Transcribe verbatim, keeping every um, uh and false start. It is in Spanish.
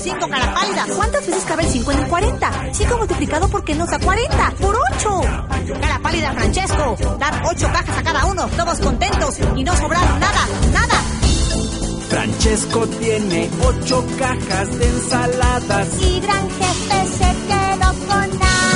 cinco, cara pálida. ¿Cuántas veces cabe el cinco en el cuarenta? cinco multiplicado por qué nos da cuarenta. ¡Por ocho! Cara pálida, Francesco. Dar ocho cajas a cada uno, todos contentos y no sobraron nada, nada. Francesco tiene ocho cajas de ensaladas y gran jefe se quedó con nada.